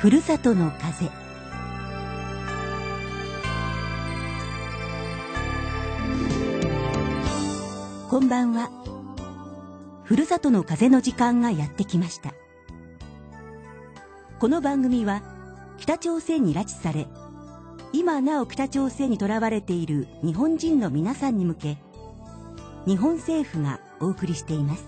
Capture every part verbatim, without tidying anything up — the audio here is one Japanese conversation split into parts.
ふるさとの風。こんばんは。ふるさとの風の時間がやってきました。この番組は北朝鮮に拉致され、今なお北朝鮮にとらわれている日本人の皆さんに向け、日本政府がお送りしています。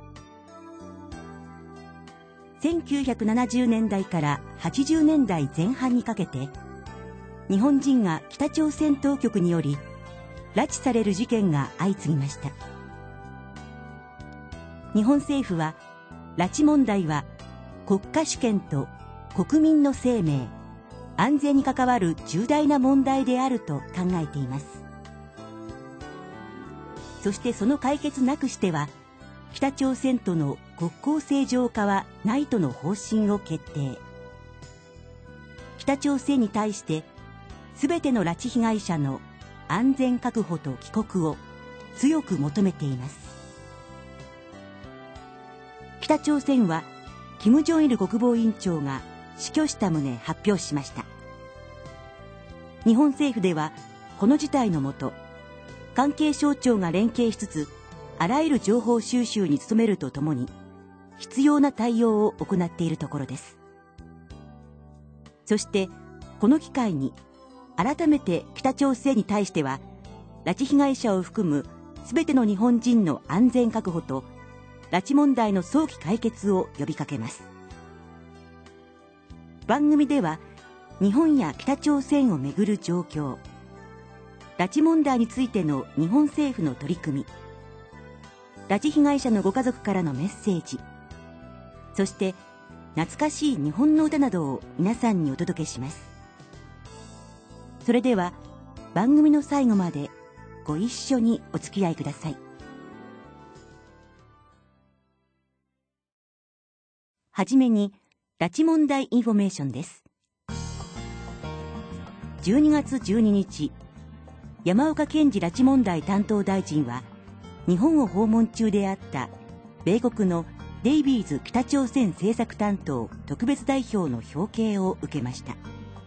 せんきゅうひゃくななじゅうねんだいからはちじゅうねんだいぜん半にかけて、日本人が北朝鮮当局により拉致される事件が相次ぎました。日本政府は、拉致問題は国家主権と国民の生命、安全に関わる重大な問題であると考えています。そしてその解決なくしては、北朝鮮との国交正常化はないとの方針を決定。北朝鮮に対してすべての拉致被害者の安全確保と帰国を強く求めています。北朝鮮は金正日国防委員長が死去した旨発表しました。日本政府ではこの事態のもと、関係省庁が連携しつつ、あらゆる情報収集に努めるとともに、必要な対応を行っているところです。そして、この機会に、改めて北朝鮮に対しては、拉致被害者を含むすべての日本人の安全確保と、拉致問題の早期解決を呼びかけます。番組では、日本や北朝鮮をめぐる状況、拉致問題についての日本政府の取り組み、拉致被害者のご家族からのメッセージ、そして懐かしい日本の歌などを皆さんにお届けします。それでは番組の最後までご一緒にお付き合いください。はじめに拉致問題インフォメーションです。じゅうにがつじゅうににち、山岡健二拉致問題担当大臣は日本を訪問中であった米国のデイビーズ北朝鮮政策担当特別代表の表敬を受けました。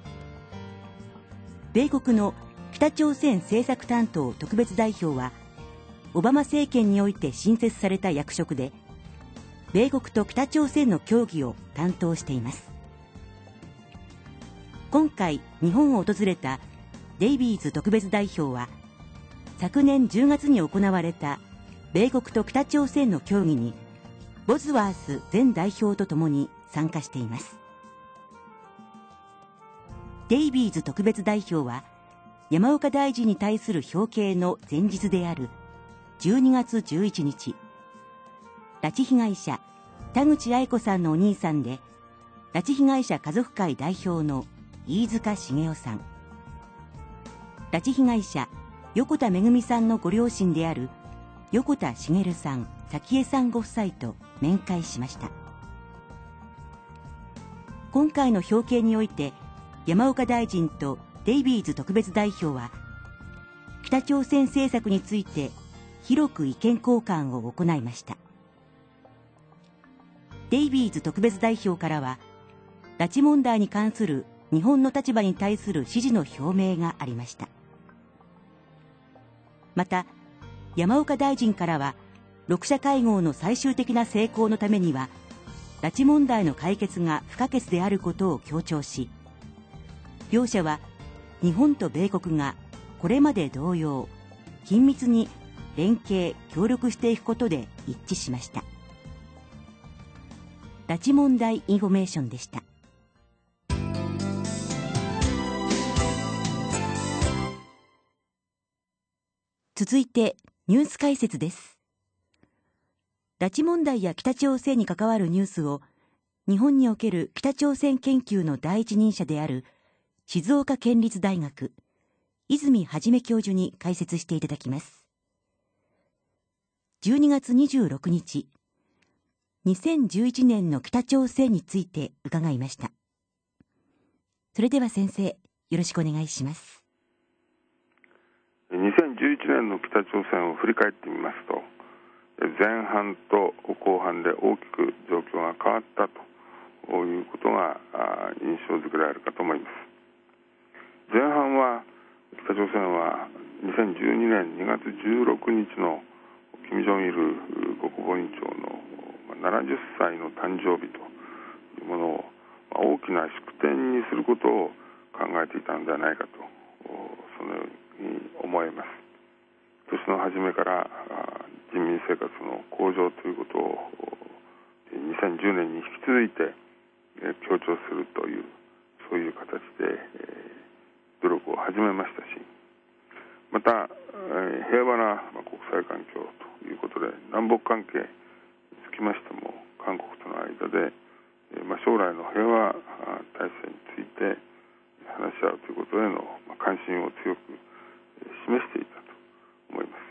米国の北朝鮮政策担当特別代表は、オバマ政権において新設された役職で、米国と北朝鮮の協議を担当しています。今回日本を訪れたデイビーズ特別代表は、昨年じゅうがつに行われた米国と北朝鮮の協議にボズワース前代表とともに参加しています。デイビーズ特別代表は、山岡大臣に対する表敬の前日であるじゅうにがつじゅういちにち、拉致被害者田口愛子さんのお兄さんで、拉致被害者家族会代表の飯塚茂雄さん、拉致被害者横田めぐみさんのご両親である横田茂さん、早紀江さんご夫妻と面会しました。今回の表敬において、山岡大臣とデイビーズ特別代表は、北朝鮮政策について広く意見交換を行いました。デイビーズ特別代表からは、拉致問題に関する日本の立場に対する支持の表明がありました。また、山岡大臣からは、ろく者会合の最終的な成功のためには、拉致問題の解決が不可欠であることを強調し、両者は日本と米国がこれまで同様、緊密に連携・協力していくことで一致しました。拉致問題インフォメーションでした。続いてニュース解説です。拉致問題や北朝鮮に関わるニュースを、日本における北朝鮮研究の第一人者である静岡県立大学泉元教授に解説していただきます。じゅうにがつにじゅうろくにち、にせんじゅういちねんの北朝鮮について伺いました。それでは先生、よろしくお願いします。 にせんじゅういちねんの北朝鮮を振り返ってみますと、前半と後半で大きく状況が変わったということが印象づけられるかと思います。前半は北朝鮮はにせんじゅうにねんにがつじゅうろくにちの金正日国防委員長のななじゅっさいの誕生日というものを大きな祝典にすることを考えていたのではないかと、そのように思えます。年の初めから人民生活の向上ということをにせんじゅうねんに引き続いて強調するという、そういう形で努力を始めましたし、また平和な国際環境ということで南北関係につきましても韓国との間で将来の平和体制について話し合うということへの関心を強く示していたと思います。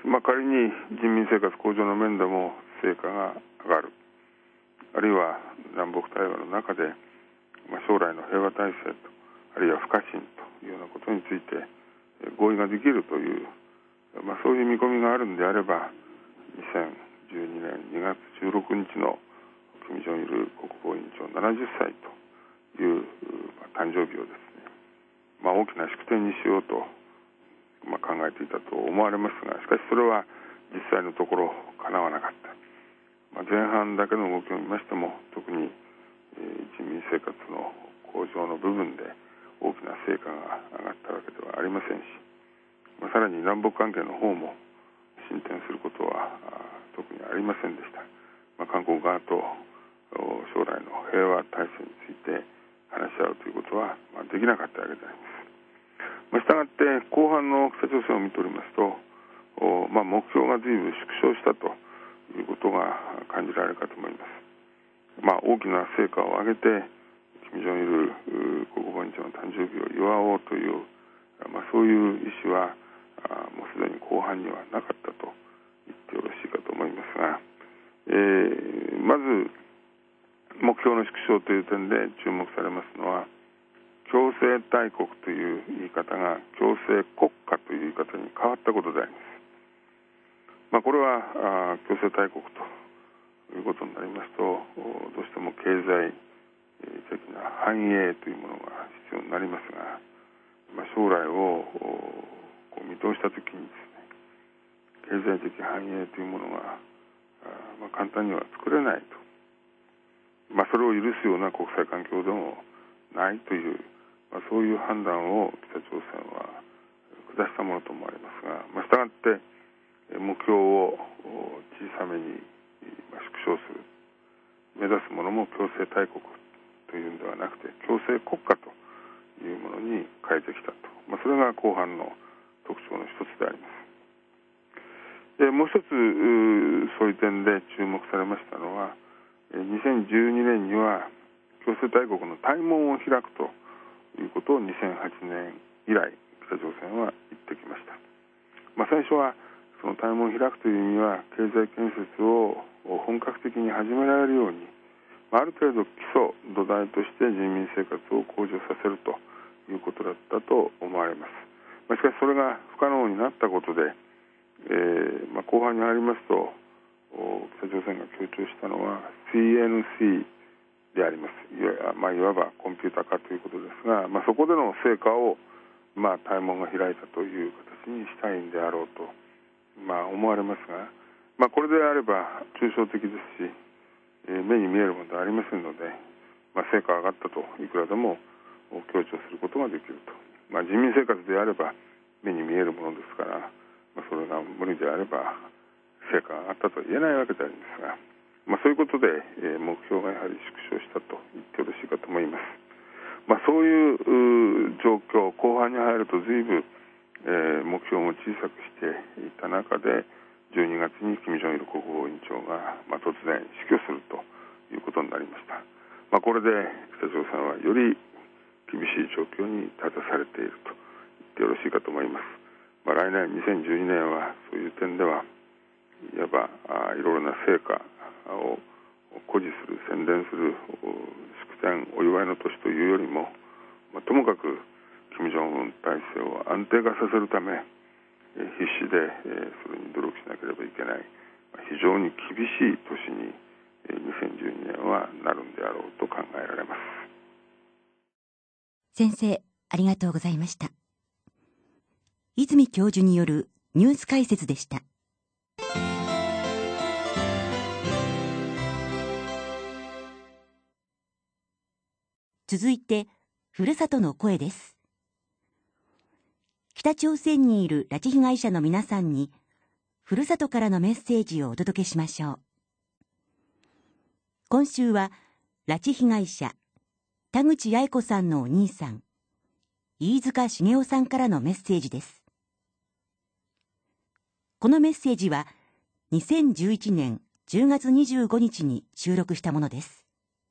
まあ、仮に人民生活向上の面でも成果が上がる、あるいは南北対話の中で将来の平和体制と、あるいは不可侵というようなことについて合意ができるという、まあ、そういう見込みがあるんであれば、にせんじゅうにねんにがつじゅうろくにちの金正日国防委員長ななじゅっさいという、まあ、誕生日をですね、まあ、大きな祝典にしようと、まあ、考えていたと思われますが、しかしそれは実際のところ叶わなかった。まあ、前半だけの動きを見ましても、特に、えー、人民生活の向上の部分で大きな成果が上がったわけではありませんし、まあ、さらに南北関係の方も進展することは特にありませんでした。まあ、韓国側と将来の平和体制について話し合うということは、まあ、できなかったわけであります。まあ、したがって後半の北朝鮮を見ておりますと、まあ、目標が随分縮小したということが感じられるかと思います。まあ、大きな成果を上げて金正日国防委員長の誕生日を祝おうという、まあ、そういう意思はもうすでに後半にはなかったと言ってよろしいかと思いますが、えー、まず目標の縮小という点で注目されますのは、強制大国という言い方が強制国家という言い方に変わったことであります。まあ、これは強制大国ということになりますと、どうしても経済的な繁栄というものが必要になりますが、まあ、将来をこう見通したときにですね、経済的繁栄というものがまあ簡単には作れないと、まあ、それを許すような国際環境でもないという、まあ、そういう判断を北朝鮮は下したものと思われますが、まあ、したがって目標を小さめに縮小する、目指すものも強制大国というんではなくて強制国家というものに変えてきたと、まあ、それが後半の特徴の一つであります。でもう一つそういう点で注目されましたのは、にせんじゅうにねんには強制大国の大門を開くということをにせんはちねん以来北朝鮮は言ってきました。まあ、最初はその大門を開くという意味は経済建設を本格的に始められるように、ある程度基礎土台として人民生活を向上させるということだったと思われます。まあ、しかしそれが不可能になったことで、えーまあ、後半に入りますと北朝鮮が強調したのは シーエヌシー であります。いわ、まあ、いわばコンピューター化ということですが、まあ、そこでの成果を、まあ、大門が開いたという形にしたいんであろうと、まあ、思われますが、まあ、これであれば抽象的ですし、えー、目に見えるものではありませんので、まあ、成果が上がったといくらでも強調することができると、まあ、人民生活であれば目に見えるものですから、まあ、それが無理であれば成果が上がったとは言えないわけでありますが、まあ、そういうことで、えー、目標がやはり縮小したと言ってよろしいかと思います。まあ、そういう状況、後半に入ると随分、えー、目標も小さくしていた中でじゅうにがつに金正日国防委員長が、まあ、突然死去するということになりました。まあ、これで北朝鮮はより厳しい状況に立たされていると言ってよろしいかと思います。まあ、来年にせんじゅうにねんはそういう点ではいわばあいろいろな成果を誇示する、宣伝する祝典、お祝いの年というよりも、まあ、ともかく金正恩体制を安定化させるため必死でそれに努力しなければいけない、非常に厳しい年ににせんじゅうにねんはなるんであろうと考えられます。 先生、ありがとうございました。泉教授によるニュース解説でした。続いて、ふるさとの声です。北朝鮮にいる拉致被害者の皆さんに、ふるさとからのメッセージをお届けしましょう。今週は、拉致被害者、田口八重子さんのお兄さん、飯塚繁雄さんからのメッセージです。このメッセージは、にせんじゅういちねんじゅうがつにじゅうごにちに収録したものです。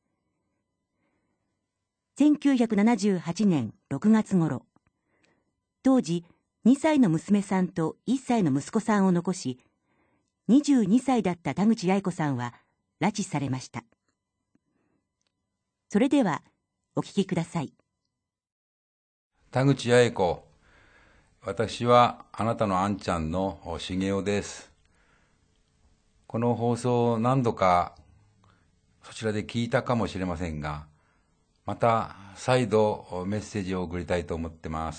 せんきゅうひゃくななじゅうはちねんろくがつ頃、当時にさいの娘さんといっさいの息子さんを残し、にじゅうにさいだった田口八重子さんは拉致されました。それではお聞きください。 田口八重子、私はあなたのあんちゃんの茂雄です。この放送を何度かそちらで聞いたかもしれませんが、また再度メッセージを送りたいと思ってます。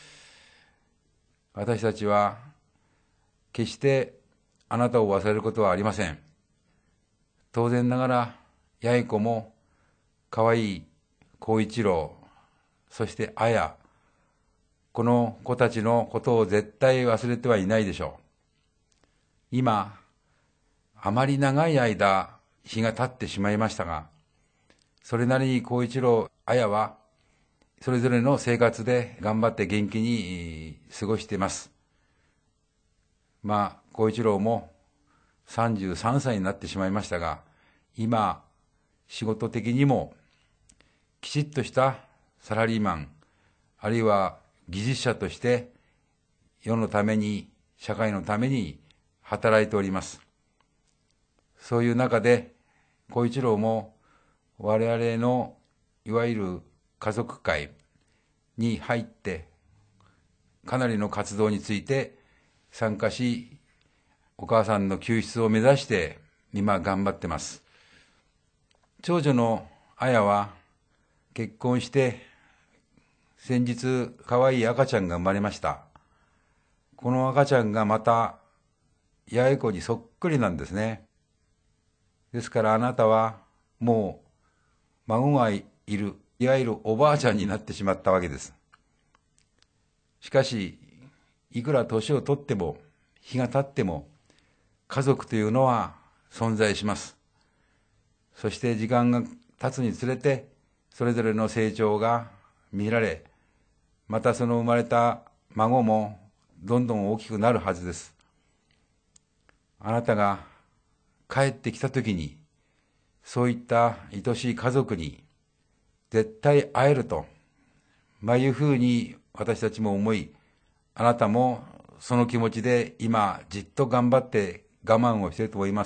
私たちは決してあなたを忘れることはありません。当然ながら八重子も可愛い孝一郎、そして綾、この子たちのことを絶対忘れてはいないでしょう。今、あまり長い間日が経ってしまいましたが、それなりに孝一郎、綾はそれぞれの生活で頑張って元気に過ごしています。まあ、孝一郎もさんじゅうさんさいになってしまいましたが、今、仕事的にもきちっとしたサラリーマン、あるいは技術者として世のために、社会のために働いております。そういう中で、孝一郎も我々のいわゆる家族会に入って、かなりの活動について参加し、お母さんの救出を目指して今頑張ってます。長女の綾は結婚して先日可愛い赤ちゃんが生まれました。この赤ちゃんがまた八重子にそっくりなんですね。ですからあなたはもう孫がいる、いわゆるおばあちゃんになってしまったわけです。しかし、いくら年を取っても、日が経っても、家族というのは存在します。そして時間が経つにつれて、それぞれの成長が見られ、またその生まれた孫もどんどん大きくなるはずです。あなたが帰ってきたときに、そういった愛しい家族に絶対会えると、まあいうふうに私たちも思い、あなたもその気持ちで今じっと頑張って我慢をしていると思います。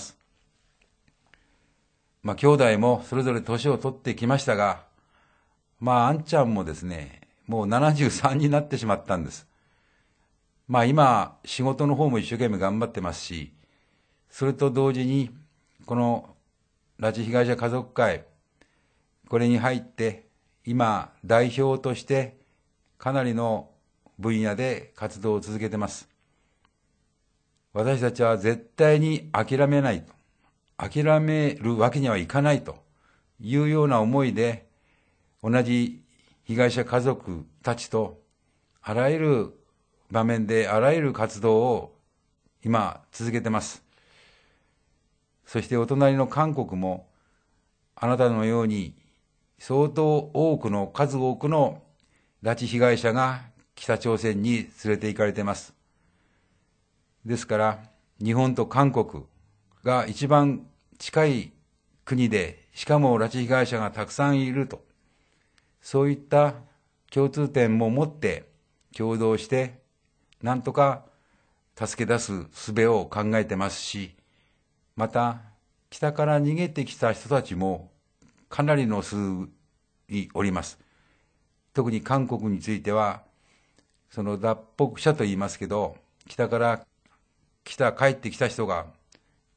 まあ兄弟もそれぞれ年を取ってきましたが、まああんちゃんもですね、もうななじゅうさんになってしまったんです。まあ今仕事の方も一生懸命頑張ってますし、それと同時にこの拉致被害者家族会、これに入って今代表としてかなりの分野で活動を続けています。私たちは絶対に諦めないと、諦めるわけにはいかないというような思いで、同じ被害者家族たちとあらゆる場面であらゆる活動を今続けています。そしてお隣の韓国もあなたのように相当多くの数多くの拉致被害者が北朝鮮に連れて行かれています。ですから日本と韓国が一番近い国で、しかも拉致被害者がたくさんいると、そういった共通点も持って共同してなんとか助け出す術を考えてますし、また北から逃げてきた人たちもかなりの数におります。特に韓国については、その脱北者と言いますけど、北から来た帰ってきた人が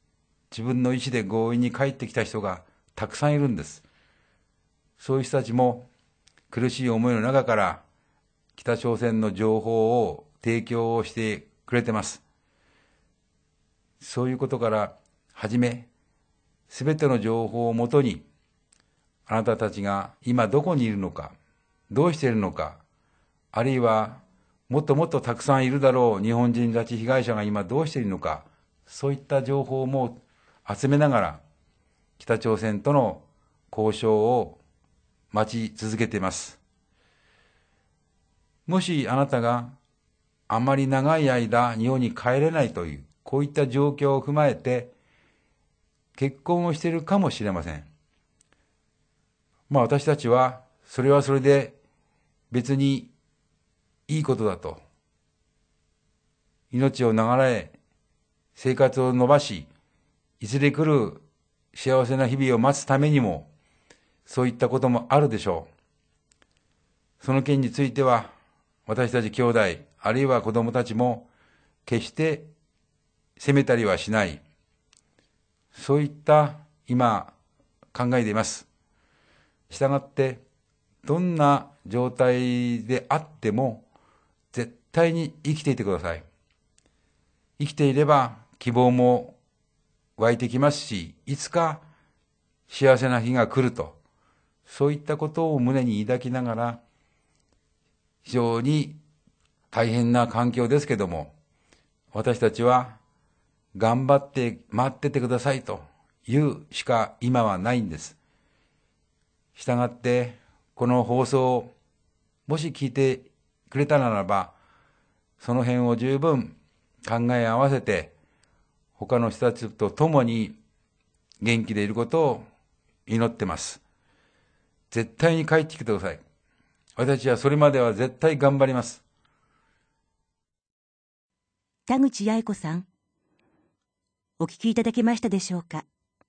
自分の意思で強引に帰ってきた人がたくさんいるんです。そういう人たちも苦しい思いの中から北朝鮮の情報を提供をしてくれてます。そういうことからはじめ、すべての情報をもとに、あなたたちが今どこにいるのか、どうしているのか、あるいはもっともっとたくさんいるだろう日本人拉致被害者が今どうしているのか、そういった情報も集めながら、北朝鮮との交渉を待ち続けています。もしあなたがあまり長い間日本に帰れないという、こういった状況を踏まえて、結婚をしているかもしれません。まあ私たちは、それはそれで別にいいことだと。命を長らえ、生活を伸ばし、いずれ来る幸せな日々を待つためにも、そういったこともあるでしょう。その件については、私たち兄弟、あるいは子供たちも、決して責めたりはしない。そういった今、考えています。したがって、どんな状態であっても、絶対に生きていてください。生きていれば希望も湧いてきますし、いつか幸せな日が来ると、そういったことを胸に抱きながら、非常に大変な環境ですけども、私たちは頑張って待っててくださいというしか今はないんです。したがって、この放送をもし聞いてくれたならば、その辺を十分考え合わせて、他の人たちと共に元気でいることを祈ってます。絶対に帰ってきてください。私はそれまでは絶対頑張ります。 田口八重子さん、お聞きいただけましたでしょうか。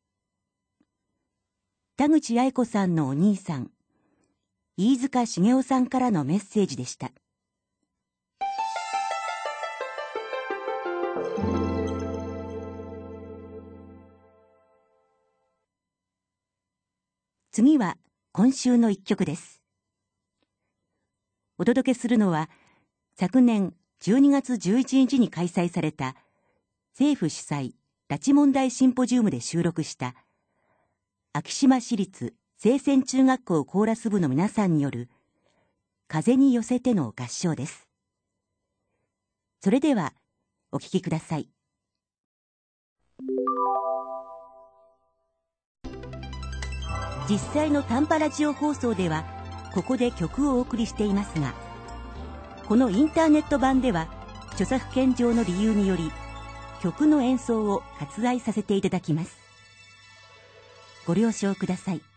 田口八重子さんのお兄さん、飯塚繁雄さんからのメッセージでした。次は今週の一曲です。お届けするのは、昨年じゅうにがつじゅういちにちに開催された政府主催拉致問題シンポジウムで収録した昭島市立清泉中学校コーラス部の皆さんによる風に寄せての合唱です。それではお聴きください。実際の短波ラジオ放送ではここで曲をお送りしていますが、このインターネット版では著作権上の理由により曲の演奏を割愛させていただきます。ご了承ください。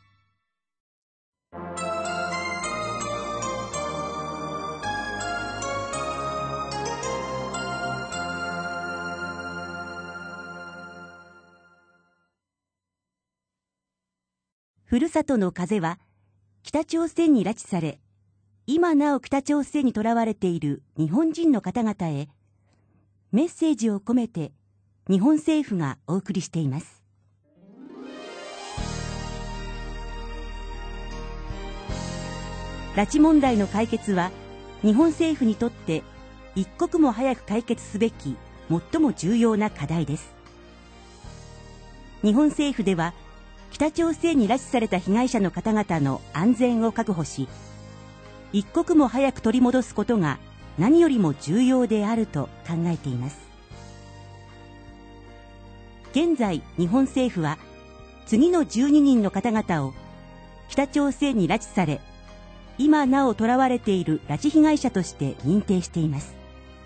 ふるさとの風は北朝鮮に拉致され、今なお北朝鮮に囚われている日本人の方々へメッセージを込めて日本政府がお送りしています。拉致問題の解決は日本政府にとって一刻も早く解決すべき最も重要な課題です。日本政府では北朝鮮に拉致された被害者の方々の安全を確保し、一刻も早く取り戻すことが何よりも重要であると考えています。現在、日本政府は次のじゅうににんの方々を北朝鮮に拉致され、今なお囚われている拉致被害者として認定しています。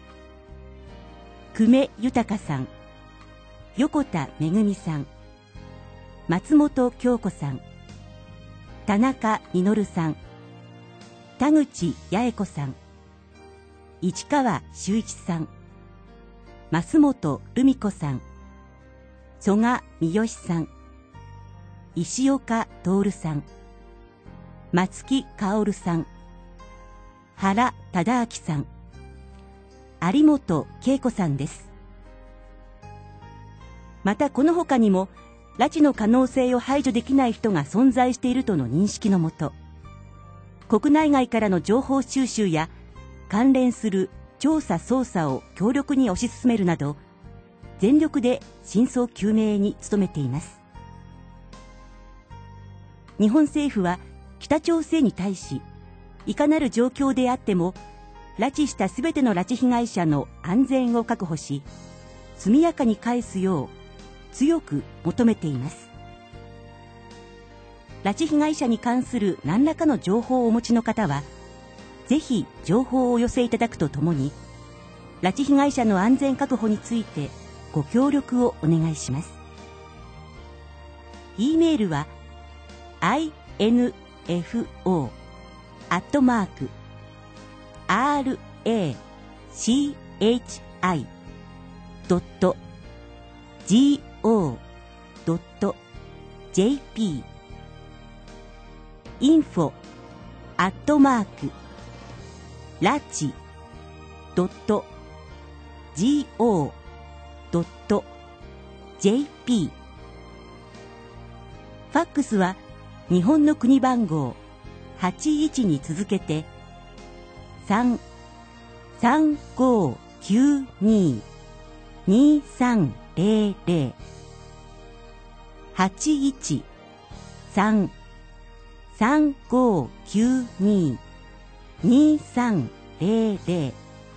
久米豊さん、横田めぐみさん、松本京子さん、田中実さん、田口八重子さん、市川修一さん、増本留美子さん、曽我三好さん、石岡徹さん、松木薫さん、原忠明さん、有本恵子さんです。 またこの他にも拉致の可能性を排除できない人が存在しているとの認識のもと、国内外からの情報収集や関連する調査捜査を強力に推し進めるなど、全力で真相究明に努めています。日本政府は北朝鮮に対し、いかなる状況であっても拉致したすべての拉致被害者の安全を確保し、速やかに返すよう強く求めています。拉致被害者に関する何らかの情報をお持ちの方は、ぜひ情報をお寄せいただくとともに、拉致被害者の安全確保についてご協力をお願いします。e メールは アイエヌエフオー アットマーク アールエーシーエイチアイ ドット ジーオー ドット ジェーピー インフォ アットマーク ラチ ドット ジーオー ドット ジェーピー ファックスは日本の国番号はちいちに続けてさん さんごきゅうに にさんゼロゼロ はちいち さん さんごきゅうに にさんゼロゼロ、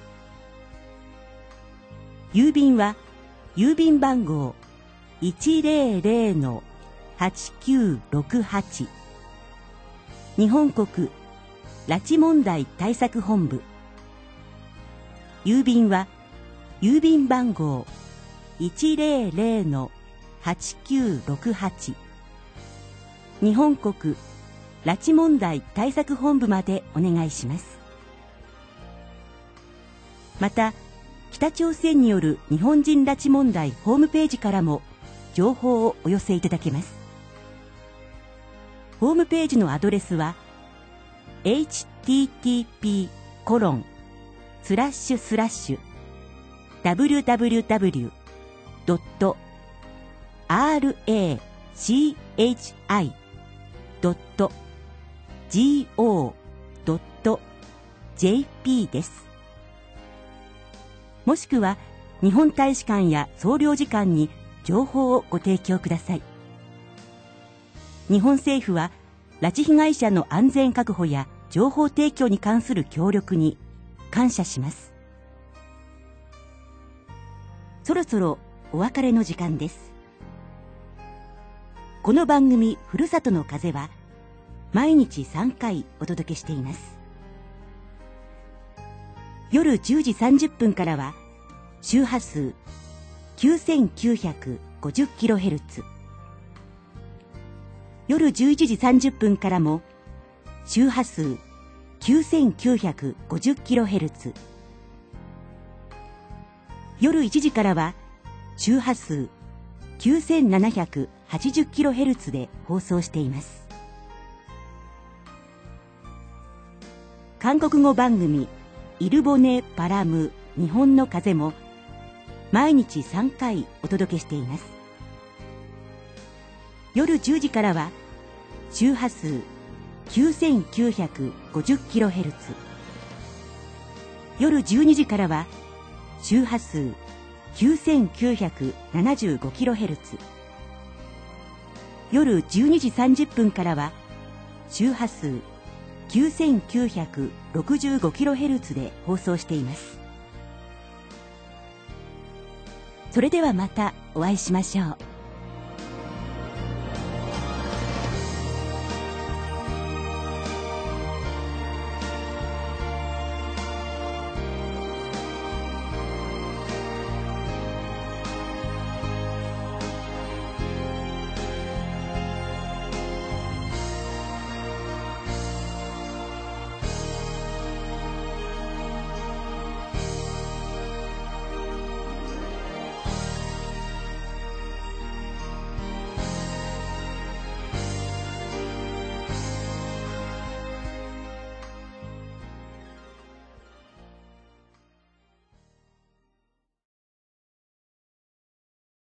郵便は郵便番号 いちゼロゼロ はちきゅうろくはち 日本国拉致問題対策本部。郵便は郵便番号 いちゼロゼロ はちきゅうろくはち 日本国拉致問題対策本部までお願いします。また、北朝鮮による日本人拉致問題ホームページからも情報をお寄せいただけます。ホームページのアドレスは エイチティーティーピー コロン スラッシュスラッシュ ダブリューダブリューダブリュー ドット アールエーシーエイチアイ ドット ジーオー ドット ジェーピー です。もしくは日本大使館や総領事館に情報をご提供ください。日本政府は拉致被害者の安全確保や情報提供に関する協力に感謝します。そろそろお別れの時間です。この番組ふるさとの風は毎日さんかいお届けしています。夜じゅうじさんじゅっぷんからは周波数 きゅうせんきゅうひゃくごじゅっキロヘルツ、夜じゅういちじさんじゅっぷんからも周波数 きゅうせんきゅうひゃくごじゅっキロヘルツ、夜いちじからは周波数 きゅうせんななひゃくはちじゅっキロヘルツ で放送しています。韓国語番組イルボネ・パラム日本の風も毎日さんかいお届けしています。夜じゅうじからは周波数 きゅうせんきゅうひゃくごじゅっキロヘルツ、夜じゅうにじからは周波数 きゅうせんきゅうひゃくななじゅうごキロヘルツ、夜じゅうにじさんじゅっぷんからは周波数 きゅうせんきゅうひゃくろくじゅうごキロヘルツ で放送しています。それではまたお会いしましょう。